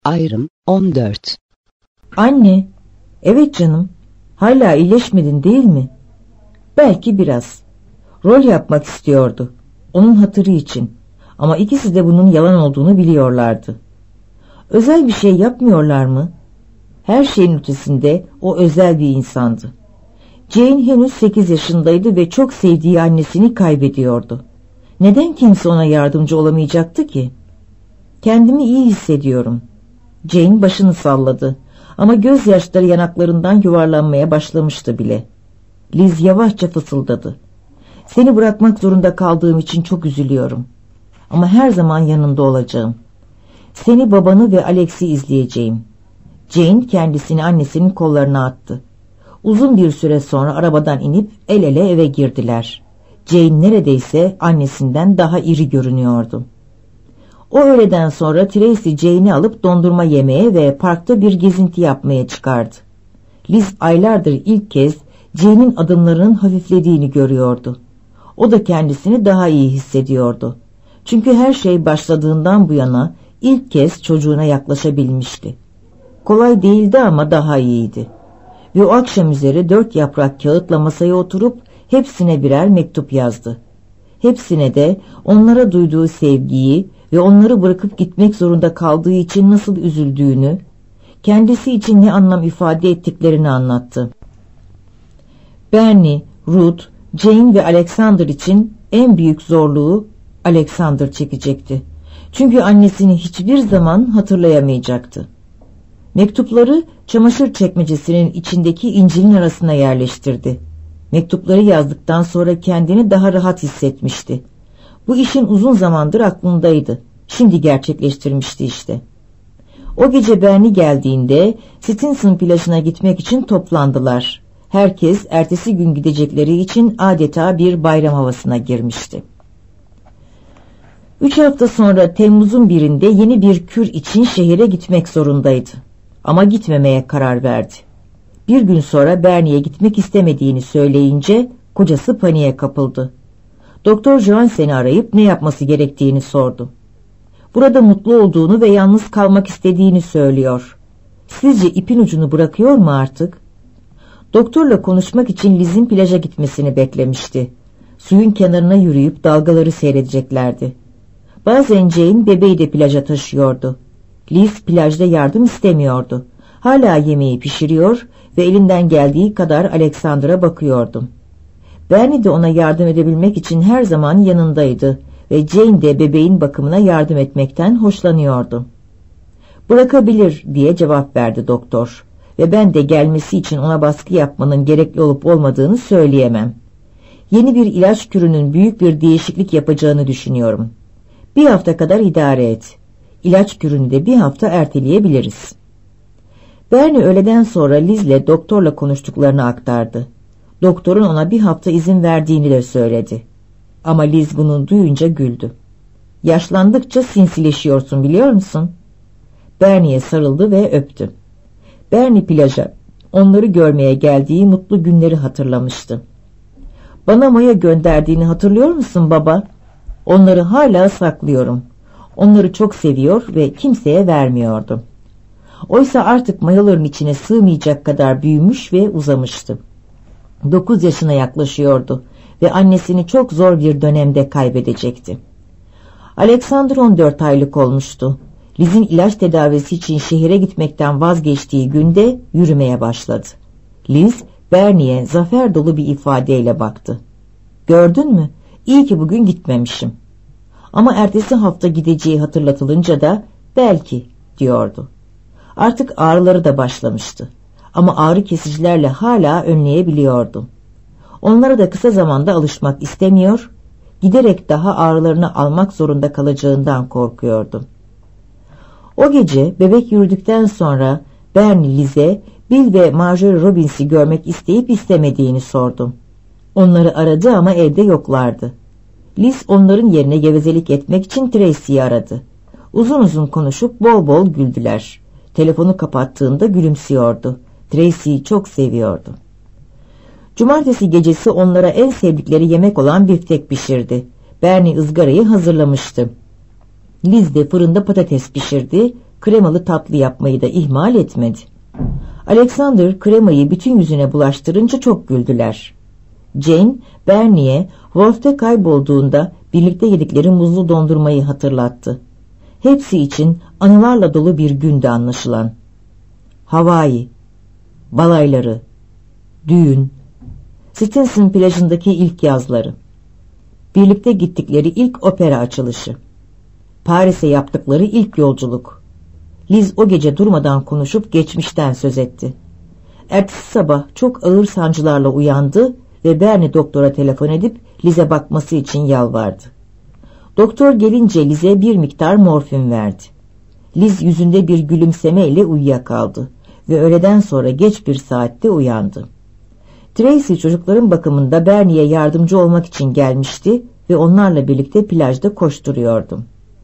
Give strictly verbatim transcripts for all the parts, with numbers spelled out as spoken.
Ayrım on dört. Anne, evet canım, hala iyileşmedin değil mi? Belki biraz. Rol yapmak istiyordu, onun hatırı için. Ama ikisi de bunun yalan olduğunu biliyorlardı. Özel bir şey yapmıyorlar mı? Her şeyin ötesinde o özel bir insandı. Jane henüz sekiz yaşındaydı ve çok sevdiği annesini kaybediyordu. Neden kimse ona yardımcı olamayacaktı ki? Kendimi iyi hissediyorum. Jane başını salladı ama gözyaşları yanaklarından yuvarlanmaya başlamıştı bile. Liz yavaşça fısıldadı. Seni bırakmak zorunda kaldığım için çok üzülüyorum. Ama her zaman yanında olacağım. Seni, babanı ve Alex'i izleyeceğim. Jane kendisini annesinin kollarına attı. Uzun bir süre sonra arabadan inip el ele eve girdiler. Jane neredeyse annesinden daha iri görünüyordu. O öğleden sonra Tracy Jane'i alıp dondurma yemeye ve parkta bir gezinti yapmaya çıkardı. Liz aylardır ilk kez Jane'in adımlarının hafiflediğini görüyordu. O da kendisini daha iyi hissediyordu. Çünkü her şey başladığından bu yana ilk kez çocuğuna yaklaşabilmişti. Kolay değildi ama daha iyiydi. Ve o akşam üzeri dört yaprak kağıtla masaya oturup hepsine birer mektup yazdı. Hepsine de onlara duyduğu sevgiyi ve onları bırakıp gitmek zorunda kaldığı için nasıl üzüldüğünü, kendisi için ne anlam ifade ettiklerini anlattı. Bernie, Ruth, Jane ve Alexander için en büyük zorluğu Alexander çekecekti. Çünkü annesini hiçbir zaman hatırlayamayacaktı. Mektupları çamaşır çekmecesinin içindeki İncil'in arasına yerleştirdi. Mektupları yazdıktan sonra kendini daha rahat hissetmişti. Bu işin uzun zamandır aklındaydı. Şimdi gerçekleştirmişti işte. O gece Bernie geldiğinde Stinson plajına gitmek için toplandılar. Herkes ertesi gün gidecekleri için adeta bir bayram havasına girmişti. Üç hafta sonra Temmuz'un birinde yeni bir kür için şehire gitmek zorundaydı. Ama gitmemeye karar verdi. Bir gün sonra Bernie'ye gitmek istemediğini söyleyince kocası paniğe kapıldı. Doktor Johansen'i arayıp ne yapması gerektiğini sordu. Burada mutlu olduğunu ve yalnız kalmak istediğini söylüyor. Sizce ipin ucunu bırakıyor mu artık? Doktorla konuşmak için Liz'in plaja gitmesini beklemişti. Suyun kenarına yürüyüp dalgaları seyredeceklerdi. Bazen Jane bebeği de plaja taşıyordu. Liz plajda yardım istemiyordu. Hala yemeği pişiriyor ve elinden geldiği kadar Alexander'a bakıyordu. Bernie de ona yardım edebilmek için her zaman yanındaydı ve Jane de bebeğin bakımına yardım etmekten hoşlanıyordu. Bırakabilir diye cevap verdi doktor ve ben de gelmesi için ona baskı yapmanın gerekli olup olmadığını söyleyemem. Yeni bir ilaç kürünün büyük bir değişiklik yapacağını düşünüyorum. Bir hafta kadar idare et. İlaç kürünü de bir hafta erteleyebiliriz. Bernie öğleden sonra Liz'le doktorla konuştuklarını aktardı. Doktorun ona bir hafta izin verdiğini de söyledi. Ama Liz bunu duyunca güldü. Yaşlandıkça sinsileşiyorsun biliyor musun? Bernie'ye sarıldı ve öptü. Bernie plaja onları görmeye geldiği mutlu günleri hatırlamıştı. Bana maya gönderdiğini hatırlıyor musun baba? Onları hala saklıyorum. Onları çok seviyor ve kimseye vermiyordu. Oysa artık mayaların içine sığmayacak kadar büyümüş ve uzamıştı. Dokuz yaşına yaklaşıyordu ve annesini çok zor bir dönemde kaybedecekti. Alexander on dört aylık olmuştu. Liz'in ilaç tedavisi için şehire gitmekten vazgeçtiği günde yürümeye başladı. Liz, Bernie'ye zafer dolu bir ifadeyle baktı. Gördün mü? İyi ki bugün gitmemişim. Ama ertesi hafta gideceği hatırlatılınca da belki diyordu. Artık ağrıları da başlamıştı. Ama ağrı kesicilerle hala önleyebiliyordu. Onlara da kısa zamanda alışmak istemiyor, giderek daha ağrılarını almak zorunda kalacağından korkuyordu. O gece bebek yürüdükten sonra Bernie Liz'e Bill ve Marjorie Robbins'i görmek isteyip istemediğini sordu. Onları aradı ama evde yoklardı. Liz onların yerine gevezelik etmek için Tracy'yi aradı. Uzun uzun konuşup bol bol güldüler. Telefonu kapattığında gülümsüyordu. Tracy'yi çok seviyordu. Cumartesi gecesi onlara en sevdikleri yemek olan biftek pişirdi. Bernie ızgarayı hazırlamıştı. Liz de fırında patates pişirdi. kremalı tatlı yapmayı da ihmal etmedi. Alexander kremayı bütün yüzüne bulaştırınca çok güldüler. Jane, Bernie'ye Wolf'te kaybolduğunda birlikte yedikleri muzlu dondurmayı hatırlattı. Hepsi için anılarla dolu bir gündü anlaşılan. Hawaii, balayları, düğün, Stinson plajındaki ilk yazları, birlikte gittikleri ilk opera açılışı, Paris'e yaptıkları ilk yolculuk. Liz o gece durmadan konuşup geçmişten söz etti. Ertesi sabah çok ağır sancılarla uyandı ve Bernie doktora telefon edip Liz'e bakması için yalvardı. Doktor gelince Liz'e bir miktar morfin verdi. Liz yüzünde bir gülümsemeyle uyuyakaldı ve öğleden sonra geç bir saatte uyandı. Tracy çocukların bakımında Bernie'ye yardımcı olmak için gelmişti ve onlarla birlikte plajda koşturuyordu.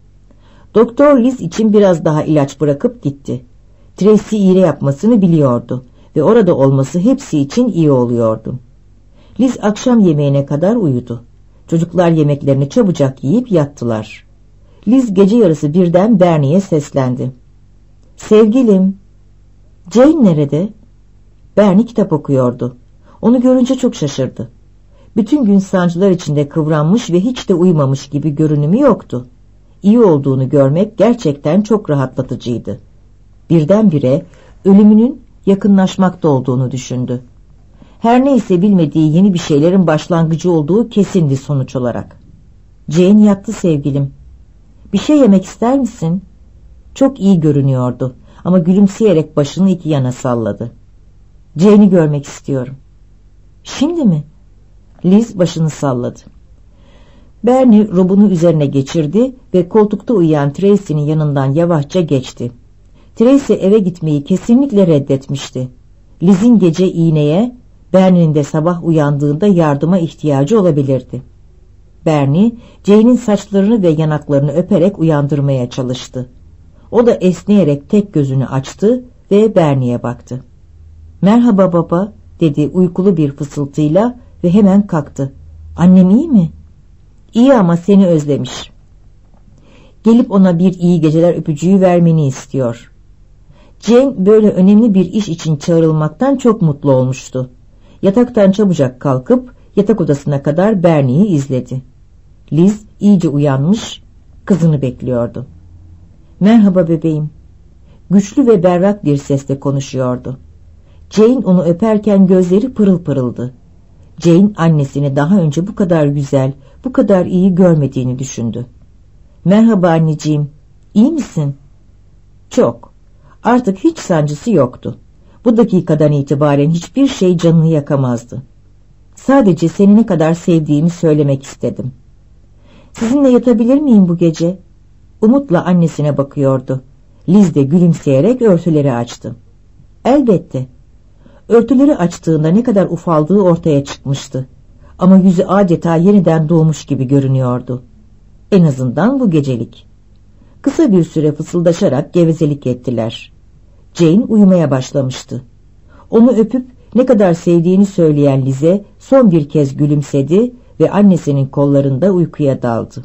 Doktor Liz için biraz daha ilaç bırakıp gitti. Tracy iğne yapmasını biliyordu ve orada olması hepsi için iyi oluyordu. Liz akşam yemeğine kadar uyudu. Çocuklar yemeklerini çabucak yiyip yattılar. Liz gece yarısı birden Bernie'ye seslendi. Sevgilim, Jane nerede? Bernie kitap okuyordu. Onu görünce çok şaşırdı. Bütün gün sancılar içinde kıvranmış ve hiç de uyumamış gibi görünümü yoktu. İyi olduğunu görmek gerçekten çok rahatlatıcıydı. Birdenbire ölümünün yakınlaşmakta olduğunu düşündü. Her neyse bilmediği yeni bir şeylerin başlangıcı olduğu kesindi sonuç olarak. Jane yattı sevgilim. Bir şey yemek ister misin? Çok iyi görünüyordu ama gülümseyerek başını iki yana salladı. Jane'i görmek istiyorum. Şimdi mi? Liz başını salladı. Bernie robunu üzerine geçirdi ve koltukta uyuyan Tracy'nin yanından yavaşça geçti. Tracy eve gitmeyi kesinlikle reddetmişti. Liz'in gece iğneye, Bernie'nin de sabah uyandığında yardıma ihtiyacı olabilirdi. Bernie, Jane'in saçlarını ve yanaklarını öperek uyandırmaya çalıştı. O da esneyerek tek gözünü açtı ve Bernie'ye baktı. "Merhaba baba," dedi uykulu bir fısıltıyla ve hemen kalktı. "Annem iyi mi?" "İyi ama seni özlemiş. Gelip ona bir iyi geceler öpücüğü vermeni istiyor." Jane böyle önemli bir iş için çağrılmaktan çok mutlu olmuştu. Yataktan çabucak kalkıp yatak odasına kadar Bernie'yi izledi. Liz iyice uyanmış, kızını bekliyordu. "Merhaba bebeğim." Güçlü ve berrak bir sesle konuşuyordu. Jane onu öperken gözleri pırıl pırıldı. Jane annesini daha önce bu kadar güzel, bu kadar iyi görmediğini düşündü. "Merhaba anneciğim, iyi misin?" "Çok. Artık hiç sancısı yoktu. Bu dakikadan itibaren hiçbir şey canını yakamazdı. Sadece seni ne kadar sevdiğimi söylemek istedim." "Sizinle yatabilir miyim bu gece?" Umutla annesine bakıyordu. Liz de gülümseyerek örtüleri açtı. "Elbette." Örtüleri açtığında ne kadar ufaldığı ortaya çıkmıştı. Ama yüzü adeta yeniden doğmuş gibi görünüyordu. En azından bu gecelik. Kısa bir süre fısıldaşarak gevezelik ettiler. Jane uyumaya başlamıştı. Onu öpüp ne kadar sevdiğini söyleyen Liz'e son bir kez gülümsedi ve annesinin kollarında uykuya daldı.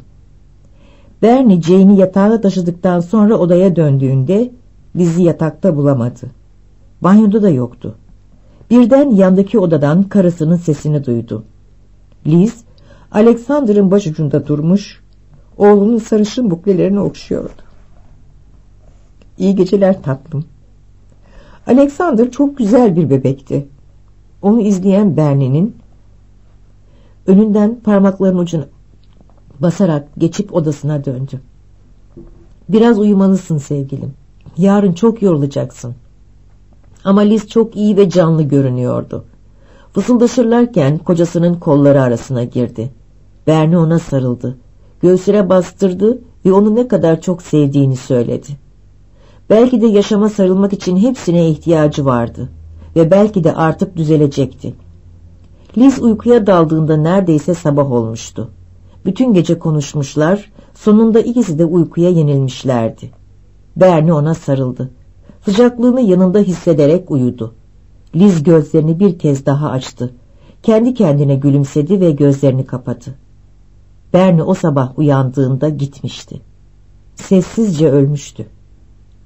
Bernie Jane'i yatağa taşıdıktan sonra odaya döndüğünde Liz'i yatakta bulamadı. Banyoda da yoktu. Birden yandaki odadan karısının sesini duydu. Liz, Alexander'ın başucunda durmuş, oğlunun sarışın buklelerini okşuyordu. "İyi geceler tatlım." Alexander çok güzel bir bebekti. Onu izleyen Bernie'nin önünden parmaklarının ucuna basarak geçip odasına döndü. "Biraz uyumalısın sevgilim. Yarın çok yorulacaksın." Ama Liz çok iyi ve canlı görünüyordu. Fısıldaşırlarken kocasının kolları arasına girdi. Bernie ona sarıldı. Göğsüne bastırdı ve onu ne kadar çok sevdiğini söyledi. Belki de yaşama sarılmak için hepsine ihtiyacı vardı ve belki de artık düzelecekti. Liz uykuya daldığında neredeyse sabah olmuştu. Bütün gece konuşmuşlar, sonunda ikisi de uykuya yenilmişlerdi. Bernie ona sarıldı. Sıcaklığını yanında hissederek uyudu. Liz gözlerini bir kez daha açtı. Kendi kendine gülümsedi ve gözlerini kapadı. Bernie o sabah uyandığında gitmişti. Sessizce ölmüştü.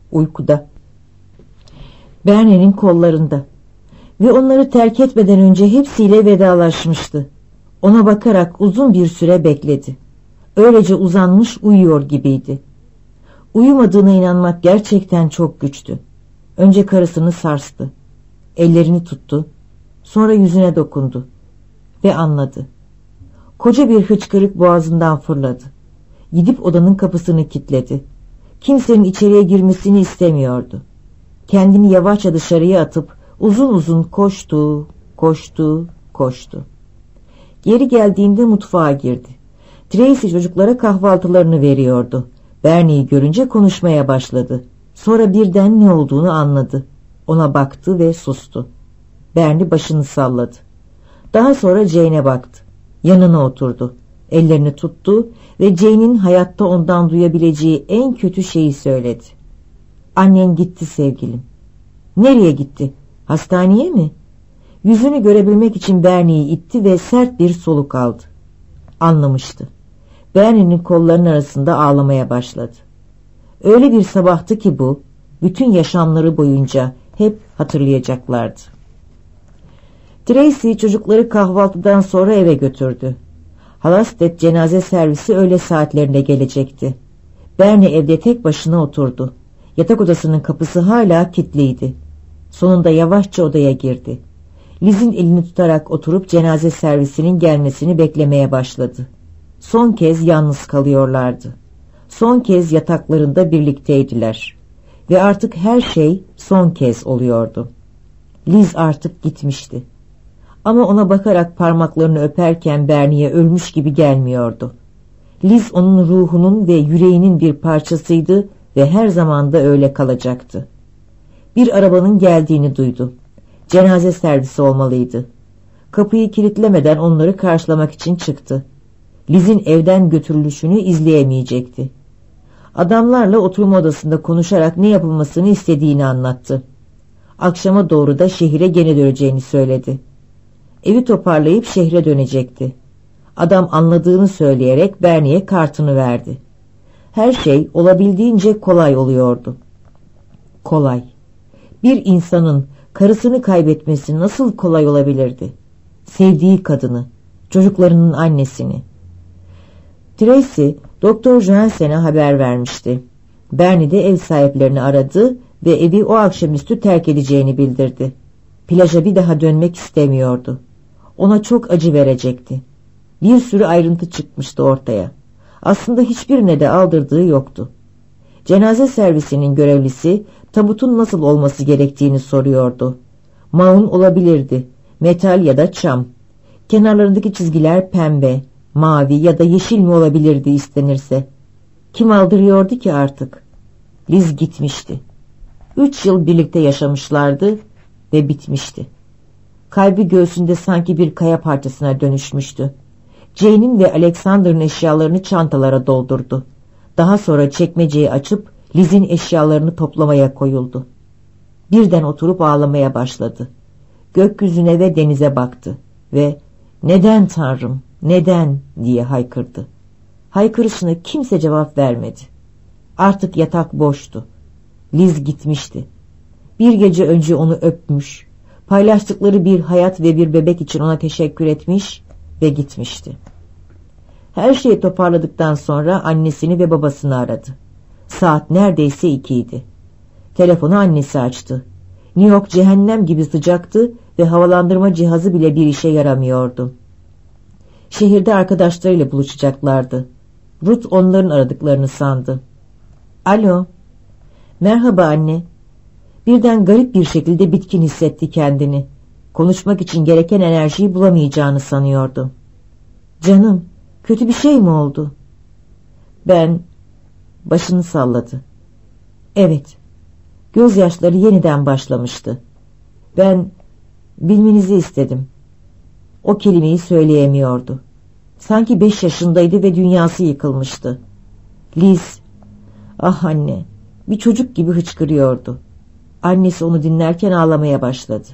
uykuda. Bernie'nin kollarında ve onları terk etmeden önce hepsiyle vedalaşmıştı. Ona bakarak uzun bir süre bekledi. Öylece uzanmış uyuyor gibiydi. Uyumadığına inanmak gerçekten çok güçtü. Önce karısını sarstı. Ellerini tuttu. Sonra yüzüne dokundu. Ve anladı. Koca bir hıçkırık boğazından fırladı. Gidip odanın kapısını kilitledi. Kimsenin içeriye girmesini istemiyordu. Kendini yavaşça dışarıya atıp uzun uzun koştu, koştu, koştu. Geri geldiğinde mutfağa girdi. Tracy çocuklara kahvaltılarını veriyordu. Bernie'yi görünce konuşmaya başladı. Sonra birden ne olduğunu anladı. Ona baktı ve sustu. Bernie başını salladı. Daha sonra Jane'e baktı. Yanına oturdu. Ellerini tuttu ve Jane'in hayatta ondan duyabileceği en kötü şeyi söyledi. Annen gitti sevgilim. Nereye gitti? Hastaneye mi? Yüzünü görebilmek için Bernie'yi itti ve sert bir soluk aldı. Anlamıştı. Bernie'nin kollarının arasında ağlamaya başladı. Öyle bir sabahtı ki bu, bütün yaşamları boyunca hep hatırlayacaklardı. Tracy çocukları kahvaltıdan sonra eve götürdü. Halsted cenaze servisi öğle saatlerinde gelecekti. Bernie evde tek başına oturdu. Yatak odasının kapısı hala kilitliydi. Sonunda yavaşça odaya girdi. Liz'in elini tutarak oturup cenaze servisinin gelmesini beklemeye başladı. Son kez yalnız kalıyorlardı. Son kez yataklarında birlikteydiler. Ve artık her şey son kez oluyordu. Liz artık gitmişti. Ama ona bakarak parmaklarını öperken Bernie'ye ölmüş gibi gelmiyordu. Liz onun ruhunun ve yüreğinin bir parçasıydı ve her zaman da öyle kalacaktı. Bir arabanın geldiğini duydu. Cenaze servisi olmalıydı. Kapıyı kilitlemeden onları karşılamak için çıktı. Liz'in evden götürülüşünü izleyemeyecekti. Adamlarla oturma odasında konuşarak ne yapılmasını istediğini anlattı. Akşama doğru da şehire gene döneceğini söyledi. Evi toparlayıp şehre dönecekti. Adam anladığını söyleyerek Bernie'ye kartını verdi. Her şey olabildiğince kolay oluyordu. Kolay. Bir insanın karısını kaybetmesi nasıl kolay olabilirdi? Sevdiği kadını, çocuklarının annesini. Tracy, Doktor Johansen'e haber vermişti. Bernie de ev sahiplerini aradı ve evi o akşamüstü terk edeceğini bildirdi. Plaja bir daha dönmek istemiyordu. Ona çok acı verecekti. Bir sürü ayrıntı çıkmıştı ortaya. Aslında hiçbirine de aldırdığı yoktu. Cenaze servisinin görevlisi tabutun nasıl olması gerektiğini soruyordu. Maun olabilirdi, metal ya da çam. Kenarlarındaki çizgiler pembe, mavi ya da yeşil mi olabilirdi istenirse. Kim aldırıyordu ki artık? Liz gitmişti. Üç yıl birlikte yaşamışlardı ve bitmişti. Kalbi göğsünde sanki bir kaya parçasına dönüşmüştü. Jane'in ve Alexander'ın eşyalarını çantalara doldurdu. Daha sonra çekmeceyi açıp Liz'in eşyalarını toplamaya koyuldu. Birden oturup ağlamaya başladı. Gökyüzüne ve denize baktı ve "Neden Tanrım, neden?" diye haykırdı. Haykırışına kimse cevap vermedi. Artık yatak boştu. Liz gitmişti. Bir gece önce onu öpmüş, paylaştıkları bir hayat ve bir bebek için ona teşekkür etmiş ve gitmişti. Her şeyi toparladıktan sonra annesini ve babasını aradı. Saat neredeyse ikiydi. Telefonu annesi açtı. New York cehennem gibi sıcaktı ve havalandırma cihazı bile bir işe yaramıyordu. Şehirde arkadaşlarıyla buluşacaklardı. Ruth onların aradıklarını sandı. Alo. Merhaba anne. Birden garip bir şekilde bitkin hissetti kendini. Konuşmak için gereken enerjiyi bulamayacağını sanıyordu. Canım, kötü bir şey mi oldu? Ben... Başını salladı. Evet. Gözyaşları yeniden başlamıştı. Ben bilmenizi istedim. O kelimeyi söyleyemiyordu. Sanki beş yaşındaydı ve dünyası yıkılmıştı. Liz, ah anne, bir çocuk gibi hıçkırıyordu. Annesi onu dinlerken ağlamaya başladı.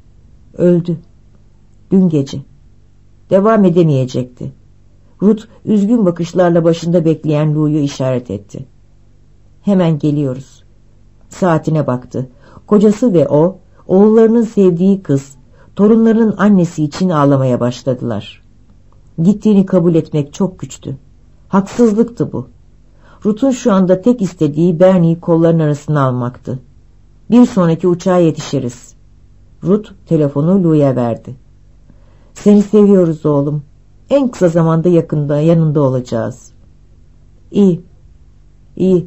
Öldü. Dün gece. Devam edemeyecekti. Ruth üzgün bakışlarla başında bekleyen Lou'yu işaret etti. Hemen geliyoruz. Saatine baktı. Kocası ve o, oğullarının sevdiği kız, torunlarının annesi için ağlamaya başladılar. Gittiğini kabul etmek çok güçtü. Haksızlıktı bu. Ruth'un şu anda tek istediği Bernie'yi kollarının arasına almaktı. Bir sonraki uçağa yetişiriz. Ruth telefonu Lou'ya verdi. Seni seviyoruz oğlum. En kısa zamanda yakında yanında olacağız. İyi, iyi.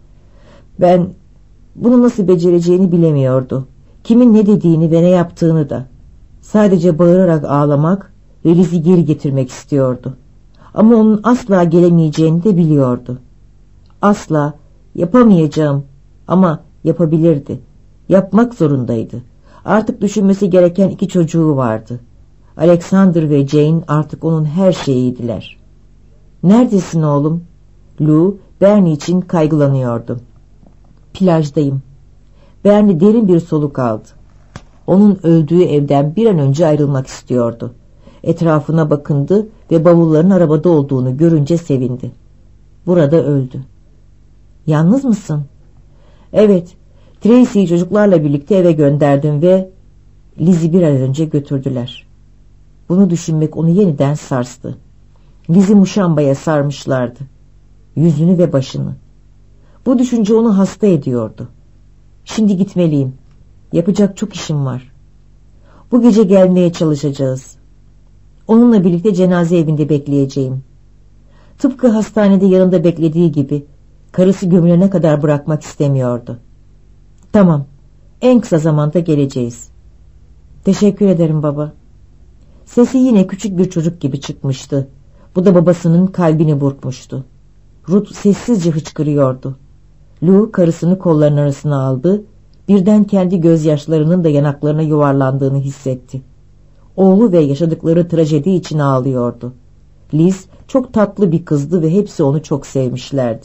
Ben bunu nasıl becereceğini bilemiyordu. Kimin ne dediğini ve ne yaptığını da. Sadece bağırarak ağlamak ve Liz'i geri getirmek istiyordu. Ama onun asla gelemeyeceğini de biliyordu. Asla yapamayacağım ama yapabilirdi. Yapmak zorundaydı. Artık düşünmesi gereken iki çocuğu vardı. Alexander ve Jane artık onun her şeyiydiler. Neredesin oğlum? Lou, Bernie için kaygılanıyordu. Plajdayım. Bernie derin bir soluk aldı. Onun öldüğü evden bir an önce ayrılmak istiyordu. Etrafına bakındı ve bavulların arabada olduğunu görünce sevindi. Burada öldü. Yalnız mısın? Evet, Tracy'yi çocuklarla birlikte eve gönderdim ve Liz'i bir an önce götürdüler. Bunu düşünmek onu yeniden sarstı. Liz'i muşambaya sarmışlardı. Yüzünü ve başını. Bu düşünce onu hasta ediyordu. Şimdi gitmeliyim. Yapacak çok işim var. Bu gece gelmeye çalışacağız. Onunla birlikte cenaze evinde bekleyeceğim. Tıpkı hastanede yanında beklediği gibi karısı gömülene kadar bırakmak istemiyordu. Tamam, en kısa zamanda geleceğiz. Teşekkür ederim baba. Sesi yine küçük bir çocuk gibi çıkmıştı. Bu da babasının kalbini burkmuştu. Ruth sessizce hıçkırıyordu. Lou karısını kollarının arasına aldı. Birden kendi gözyaşlarının da yanaklarına yuvarlandığını hissetti. Oğlu ve yaşadıkları trajedi için ağlıyordu. Liz çok tatlı bir kızdı ve hepsi onu çok sevmişlerdi.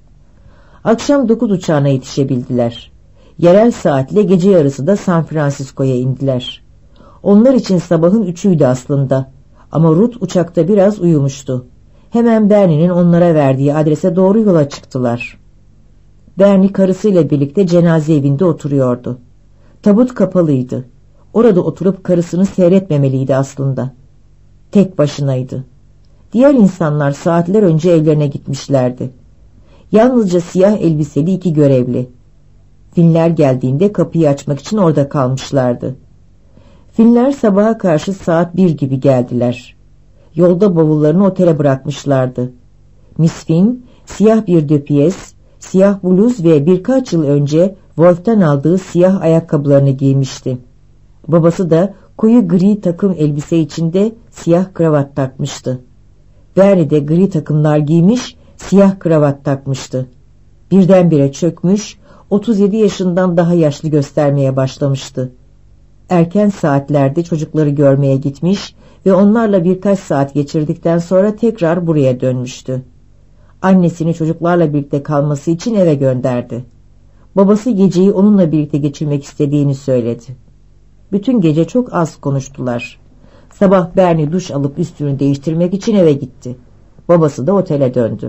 Akşam dokuz uçağına yetişebildiler. Yerel saatle gece yarısı da San Francisco'ya indiler. Onlar için sabahın üçüydü aslında. Ama Ruth uçakta biraz uyumuştu. Hemen Bernie'nin onlara verdiği adrese doğru yola çıktılar. Bernie karısıyla birlikte cenaze evinde oturuyordu. Tabut kapalıydı. Orada oturup karısını seyretmemeliydi aslında. Tek başınaydı. Diğer insanlar saatler önce evlerine gitmişlerdi. Yalnızca siyah elbiseli iki görevli. Finler geldiğinde kapıyı açmak için orada kalmışlardı. Finler sabaha karşı saat bir gibi geldiler. Yolda bavullarını otele bırakmışlardı. Miss Finn siyah bir döpiyes, siyah bluz ve birkaç yıl önce Wolf'tan aldığı siyah ayakkabılarını giymişti. Babası da koyu gri takım elbise içinde siyah kravat takmıştı. Bernie de gri takımlar giymiş, siyah kravat takmıştı. Birdenbire çökmüş, otuz yedi yaşından daha yaşlı göstermeye başlamıştı. Erken saatlerde çocukları görmeye gitmiş ve onlarla birkaç saat geçirdikten sonra tekrar buraya dönmüştü. Annesini çocuklarla birlikte kalması için eve gönderdi. Babası geceyi onunla birlikte geçirmek istediğini söyledi. Bütün gece çok az konuştular. Sabah Bernie duş alıp üstünü değiştirmek için eve gitti. Babası da otele döndü.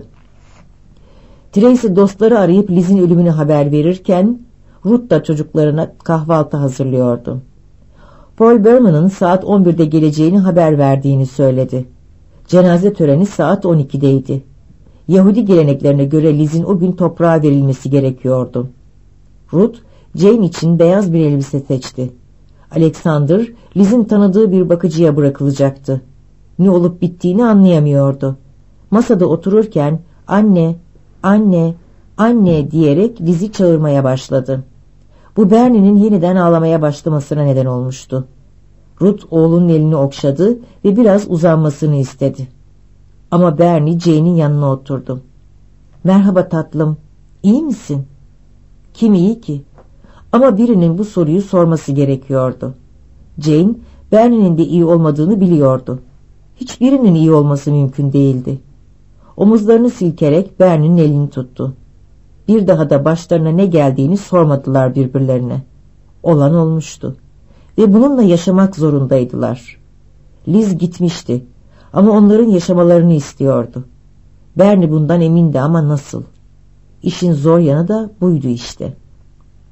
Tracy dostları arayıp Liz'in ölümünü haber verirken Ruth da çocuklarına kahvaltı hazırlıyordu. Paul Berman'ın saat on birde geleceğini haber verdiğini söyledi. Cenaze töreni saat on ikideydi. Yahudi geleneklerine göre Liz'in o gün toprağa verilmesi gerekiyordu. Ruth, Jane için beyaz bir elbise seçti. Alexander, Liz'in tanıdığı bir bakıcıya bırakılacaktı. Ne olup bittiğini anlayamıyordu. Masada otururken anne, anne, anne diyerek Liz'i çağırmaya başladı. Bu Bernie'nin yeniden ağlamaya başlamasına neden olmuştu. Ruth oğlunun elini okşadı ve biraz uzanmasını istedi. Ama Bernie Jane'in yanına oturdu. Merhaba tatlım, iyi misin? Kim iyi ki? Ama birinin bu soruyu sorması gerekiyordu. Jane, Bernie'nin de iyi olmadığını biliyordu. Hiçbirinin iyi olması mümkün değildi. Omuzlarını silkerek Bernie'nin elini tuttu. Bir daha da başlarına ne geldiğini sormadılar birbirlerine. Olan olmuştu. Ve bununla yaşamak zorundaydılar. Liz gitmişti. Ama onların yaşamalarını istiyordu. Bernie bundan emindi ama nasıl? İşin zor yanı da buydu işte.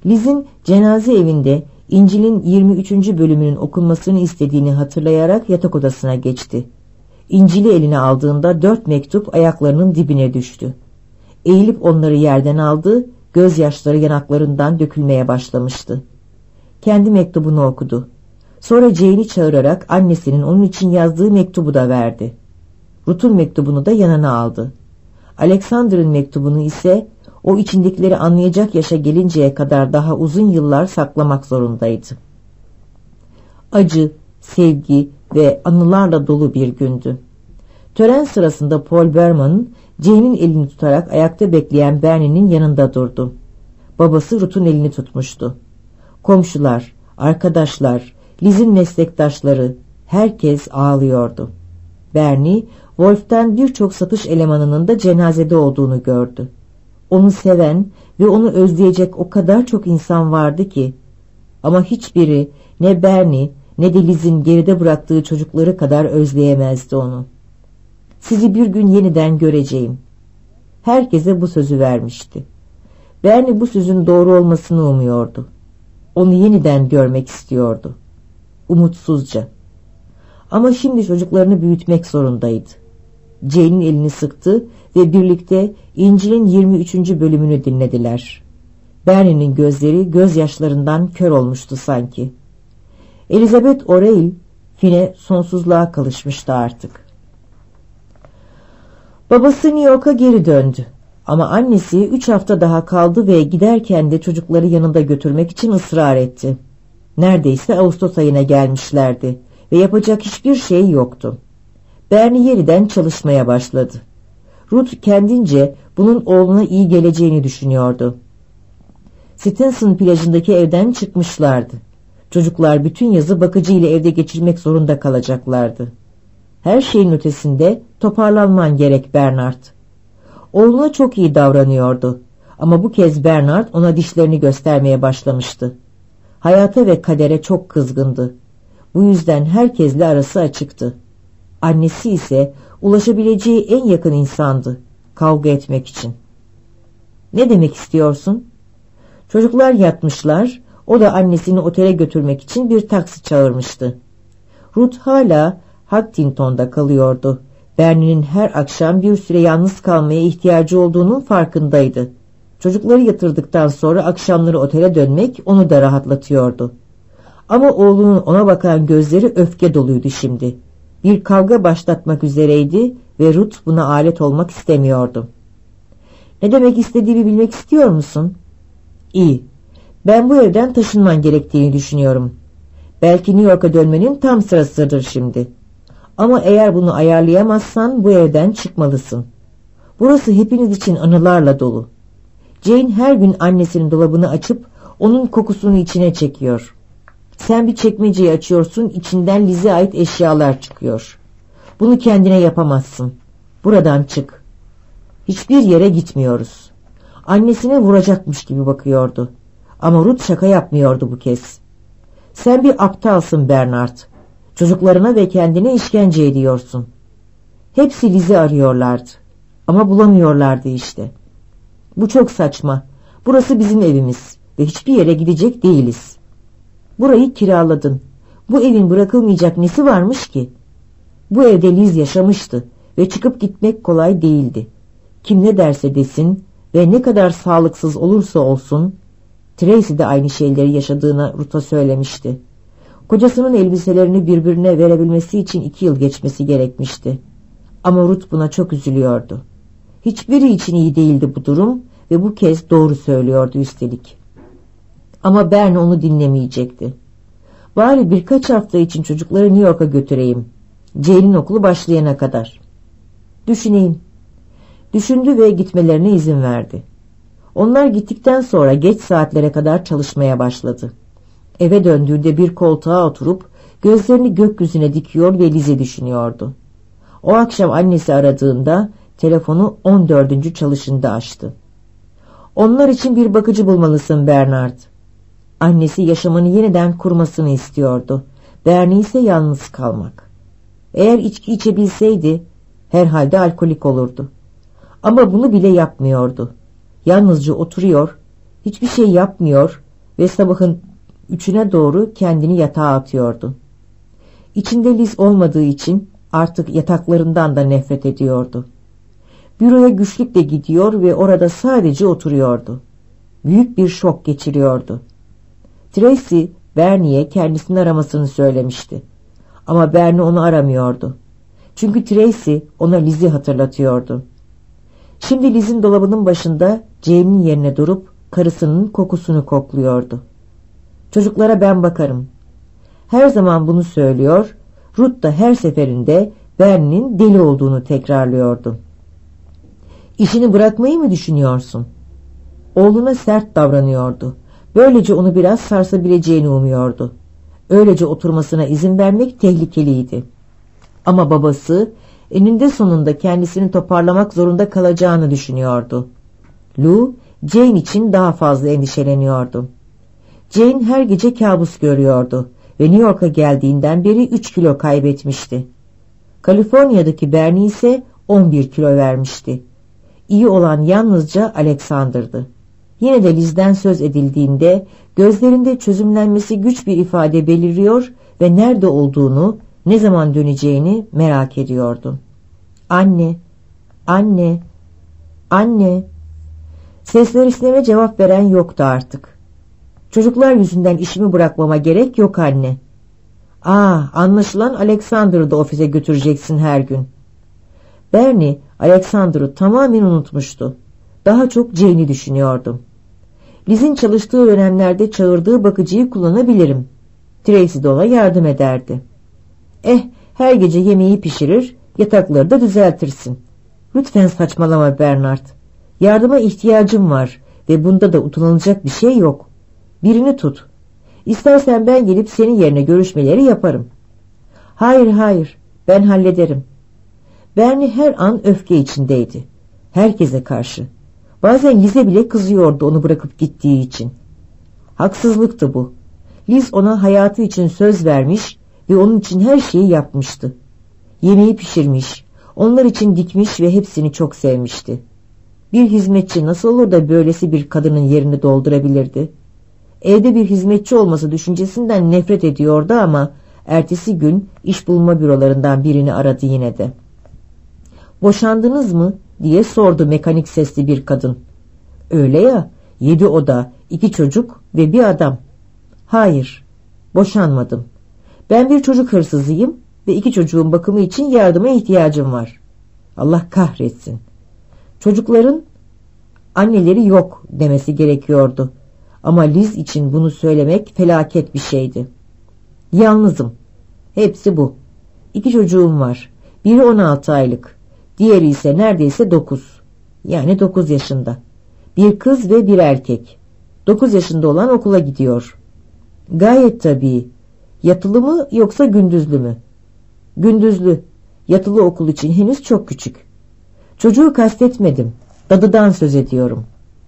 Liz'in cenaze evinde İncil'in yirmi üçüncü bölümünün okunmasını istediğini hatırlayarak yatak odasına geçti. İncil'i eline aldığında dört mektup ayaklarının dibine düştü. Eğilip onları yerden aldı, gözyaşları yanaklarından dökülmeye başlamıştı. Kendi mektubunu okudu. Sonra Jane'i çağırarak annesinin onun için yazdığı mektubu da verdi. Ruth'un mektubunu da yanına aldı. Alexander'ın mektubunu ise o içindekileri anlayacak yaşa gelinceye kadar daha uzun yıllar saklamak zorundaydı. Acı, sevgi ve anılarla dolu bir gündü. Tören sırasında Paul Berman, Jane'in elini tutarak ayakta bekleyen Bernie'nin yanında durdu. Babası Ruth'un elini tutmuştu. Komşular, arkadaşlar, Liz'in meslektaşları, herkes ağlıyordu. Bernie, Wolf'ten birçok satış elemanının da cenazede olduğunu gördü. Onu seven ve onu özleyecek o kadar çok insan vardı ki, ama hiçbiri ne Bernie ne de Liz'in geride bıraktığı çocukları kadar özleyemezdi onu. Sizi bir gün yeniden göreceğim. Herkese bu sözü vermişti. Bernie bu sözün doğru olmasını umuyordu. Onu yeniden görmek istiyordu. Umutsuzca. Ama şimdi çocuklarını büyütmek zorundaydı. Jane'in elini sıktı ve birlikte İncil'in yirmi üçüncü bölümünü dinlediler. Bernie'nin gözleri gözyaşlarından kör olmuştu sanki. Elizabeth O'Reilly yine sonsuzluğa kalışmıştı artık. Babası New York'a geri döndü. Ama annesi üç hafta daha kaldı ve giderken de çocukları yanında götürmek için ısrar etti. Neredeyse Ağustos ayına gelmişlerdi ve yapacak hiçbir şey yoktu. Bernie yeniden çalışmaya başladı. Ruth kendince bunun oğluna iyi geleceğini düşünüyordu. Stinson plajındaki evden çıkmışlardı. Çocuklar bütün yazı bakıcı ile evde geçirmek zorunda kalacaklardı. Her şeyin ötesinde toparlanman gerek Bernard. Oğluna çok iyi davranıyordu. Ama bu kez Bernard ona dişlerini göstermeye başlamıştı. Hayata ve kadere çok kızgındı. Bu yüzden herkesle arası açıktı. Annesi ise ulaşabileceği en yakın insandı, kavga etmek için. Ne demek istiyorsun? Çocuklar yatmışlar, o da annesini otele götürmek için bir taksi çağırmıştı. Ruth hala Huntington'da kalıyordu. Bernie'nin her akşam bir süre yalnız kalmaya ihtiyacı olduğunun farkındaydı. Çocukları yatırdıktan sonra akşamları otele dönmek onu da rahatlatıyordu. Ama oğlunun ona bakan gözleri öfke doluydu şimdi. Bir kavga başlatmak üzereydi ve Ruth buna alet olmak istemiyordu. Ne demek istediğimi bilmek istiyor musun? İyi. Ben bu evden taşınman gerektiğini düşünüyorum. Belki New York'a dönmenin tam sırasıdır şimdi. Ama eğer bunu ayarlayamazsan bu evden çıkmalısın. Burası hepiniz için anılarla dolu. Jane her gün annesinin dolabını açıp onun kokusunu içine çekiyor. Sen bir çekmeceyi açıyorsun, içinden Liz'e ait eşyalar çıkıyor. Bunu kendine yapamazsın. Buradan çık. Hiçbir yere gitmiyoruz. Annesine vuracakmış gibi bakıyordu. Ama Ruth şaka yapmıyordu bu kez. Sen bir aptalsın Bernard. Çocuklarına ve kendine işkence ediyorsun. Hepsi Liz'i arıyorlardı. Ama bulamıyorlardı işte. Bu çok saçma. Burası bizim evimiz ve hiçbir yere gidecek değiliz. Burayı kiraladın. Bu evin bırakılmayacak nesi varmış ki? Bu evde Liz yaşamıştı ve çıkıp gitmek kolay değildi. Kim ne derse desin ve ne kadar sağlıksız olursa olsun, Tracy de aynı şeyleri yaşadığını Ruth'a söylemişti. Kocasının elbiselerini birbirine verebilmesi için iki yıl geçmesi gerekmişti. Ama Ruth buna çok üzülüyordu. Hiçbiri için iyi değildi bu durum ve bu kez doğru söylüyordu üstelik. Ama Bernie onu dinlemeyecekti. Bari birkaç hafta için çocukları New York'a götüreyim. Jane'in okulu başlayana kadar. Düşüneyim. Düşündü ve gitmelerine izin verdi. Onlar gittikten sonra geç saatlere kadar çalışmaya başladı. Eve döndüğünde bir koltuğa oturup gözlerini gökyüzüne dikiyor ve Liz'i düşünüyordu. O akşam annesi aradığında telefonu on dördüncü çalışında açtı. Onlar için bir bakıcı bulmalısın Bernard. Annesi yaşamını yeniden kurmasını istiyordu. Bernie ise yalnız kalmak. Eğer içki içebilseydi herhalde alkolik olurdu. Ama bunu bile yapmıyordu. Yalnızca oturuyor, hiçbir şey yapmıyor ve sabahın üçüne doğru kendini yatağa atıyordu. İçinde Liz olmadığı için artık yataklarından da nefret ediyordu. Büroya güçlükle gidiyor ve orada sadece oturuyordu. Büyük bir şok geçiriyordu. Tracy, Bernie'ye kendisini aramasını söylemişti. Ama Bernie onu aramıyordu. Çünkü Tracy ona Liz'i hatırlatıyordu. Şimdi Liz'in dolabının başında Jane'in yerine durup karısının kokusunu kokluyordu. Çocuklara ben bakarım. Her zaman bunu söylüyor, Ruth da her seferinde Bernie'nin deli olduğunu tekrarlıyordu. İşini bırakmayı mı düşünüyorsun? Oğluna sert davranıyordu. Böylece onu biraz sarsabileceğini umuyordu. Öylece oturmasına izin vermek tehlikeliydi. Ama babası eninde sonunda kendisini toparlamak zorunda kalacağını düşünüyordu. Lou, Jane için daha fazla endişeleniyordu. Jane her gece kabus görüyordu ve New York'a geldiğinden beri üç kilo kaybetmişti. Kaliforniya'daki Bernie ise on bir kilo vermişti. İyi olan yalnızca Alexander'dı. Yine de Liz'den söz edildiğinde gözlerinde çözümlenmesi güç bir ifade beliriyor ve nerede olduğunu, ne zaman döneceğini merak ediyordu. Anne, anne, anne. Seslerine cevap veren yoktu artık. Çocuklar yüzünden işimi bırakmama gerek yok anne. Aa, anlaşılan Alexander'ı da ofise götüreceksin her gün. Bernie, Alexander'ı tamamen unutmuştu. Daha çok Jane'i düşünüyordu. Liz'in çalıştığı dönemlerde çağırdığı bakıcıyı kullanabilirim. Tracy de ona yardım ederdi. Eh, her gece yemeği pişirir, yatakları da düzeltirsin. Lütfen saçmalama Bernard. Yardıma ihtiyacım var ve bunda da utanılacak bir şey yok. Birini tut. İstersen ben gelip senin yerine görüşmeleri yaparım. Hayır hayır, ben hallederim. Bernie her an öfke içindeydi. Herkese karşı. Bazen Liz'e bile kızıyordu onu bırakıp gittiği için. Haksızlıktı bu. Liz ona hayatı için söz vermiş ve onun için her şeyi yapmıştı. Yemeği pişirmiş, onlar için dikmiş ve hepsini çok sevmişti. Bir hizmetçi nasıl olur da böylesi bir kadının yerini doldurabilirdi? Evde bir hizmetçi olması düşüncesinden nefret ediyordu ama ertesi gün iş bulma bürolarından birini aradı yine de. Boşandınız mı diye sordu mekanik sesli bir kadın. Öyle ya, yedi oda, iki çocuk ve bir adam. Hayır, boşanmadım. Ben bir çocuk hırsızıyım ve iki çocuğun bakımı için yardıma ihtiyacım var. Allah kahretsin. Çocukların anneleri yok demesi gerekiyordu. Ama Liz için bunu söylemek felaket bir şeydi. Yalnızım. Hepsi bu. İki çocuğum var. Biri on altı aylık. Diğeri ise neredeyse dokuz. Yani dokuz yaşında. Bir kız ve bir erkek. Dokuz yaşında olan okula gidiyor. Gayet tabii. Yatılı mı yoksa gündüzlü mü? Gündüzlü. Yatılı okul için henüz çok küçük. Çocuğu kastetmedim. Dadıdan söz ediyorum.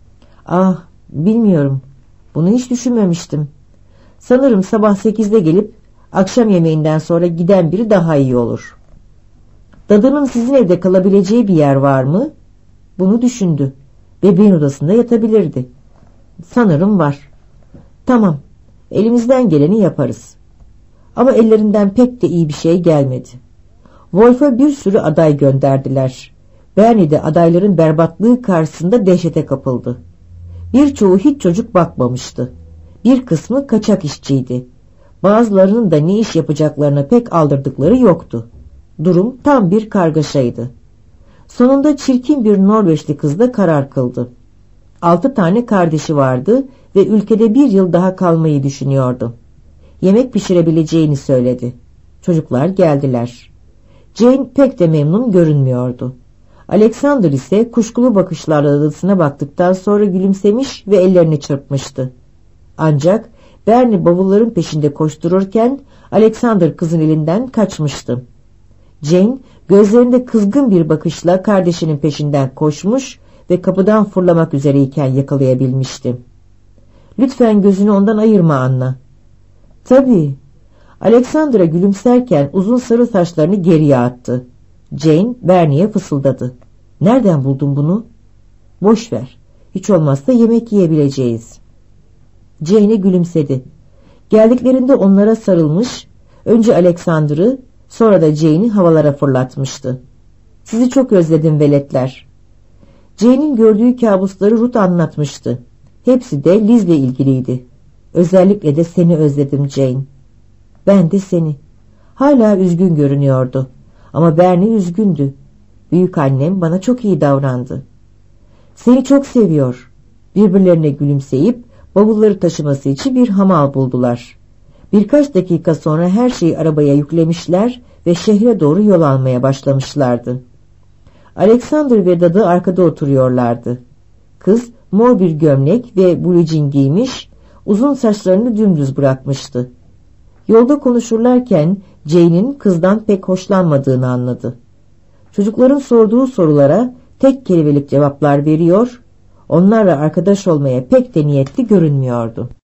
Ah, bilmiyorum. Bunu hiç düşünmemiştim. Sanırım sabah sekizde gelip akşam yemeğinden sonra giden biri daha iyi olur. Dadının sizin evde kalabileceği bir yer var mı? Bunu düşündü. Bebeğin odasında yatabilirdi. Sanırım var. Tamam, elimizden geleni yaparız. Ama ellerinden pek de iyi bir şey gelmedi. Wolf'a bir sürü aday gönderdiler. Bernie de adayların berbatlığı karşısında dehşete kapıldı. Birçoğu hiç çocuk bakmamıştı. Bir kısmı kaçak işçiydi. Bazılarının da ne iş yapacaklarına pek aldırdıkları yoktu. Durum tam bir kargaşaydı. Sonunda çirkin bir Norveçli kızla karar kıldı. Altı tane kardeşi vardı ve ülkede bir yıl daha kalmayı düşünüyordu. Yemek pişirebileceğini söyledi. Çocuklar geldiler. Jane pek de memnun görünmüyordu. Alexander ise kuşkulu bakışlarla dadısına baktıktan sonra gülümsemiş ve ellerini çırpmıştı. Ancak Bernie bavulların peşinde koştururken Alexander kızın elinden kaçmıştı. Jane gözlerinde kızgın bir bakışla kardeşinin peşinden koşmuş ve kapıdan fırlamak üzereyken yakalayabilmişti. Lütfen gözünü ondan ayırma Anna. Tabii. Alexander'a gülümserken uzun sarı saçlarını geriye attı. Jane Bernie'ye fısıldadı. Nereden buldun bunu? Boş ver. Hiç olmazsa yemek yiyebileceğiz. Jane'e gülümsedi. Geldiklerinde onlara sarılmış, önce Alexander'ı sonra da Jane'i havalara fırlatmıştı. Sizi çok özledim veletler. Jane'in gördüğü kabusları Ruth anlatmıştı. Hepsi de Liz'le ilgiliydi. Özellikle de seni özledim Jane. Ben de seni. Hala üzgün görünüyordu. Ama Bernie üzgündü. Büyük annem bana çok iyi davrandı. Seni çok seviyor. Birbirlerine gülümseyip bavulları taşıması için bir hamal buldular. Birkaç dakika sonra her şeyi arabaya yüklemişler ve şehre doğru yol almaya başlamışlardı. Alexander ve dadı arkada oturuyorlardı. Kız mor bir gömlek ve blue jean giymiş, uzun saçlarını dümdüz bırakmıştı. Yolda konuşurlarken Jane'in kızdan pek hoşlanmadığını anladı. Çocukların sorduğu sorulara tek kelimelik cevaplar veriyor, onlarla arkadaş olmaya pek de niyetli görünmüyordu.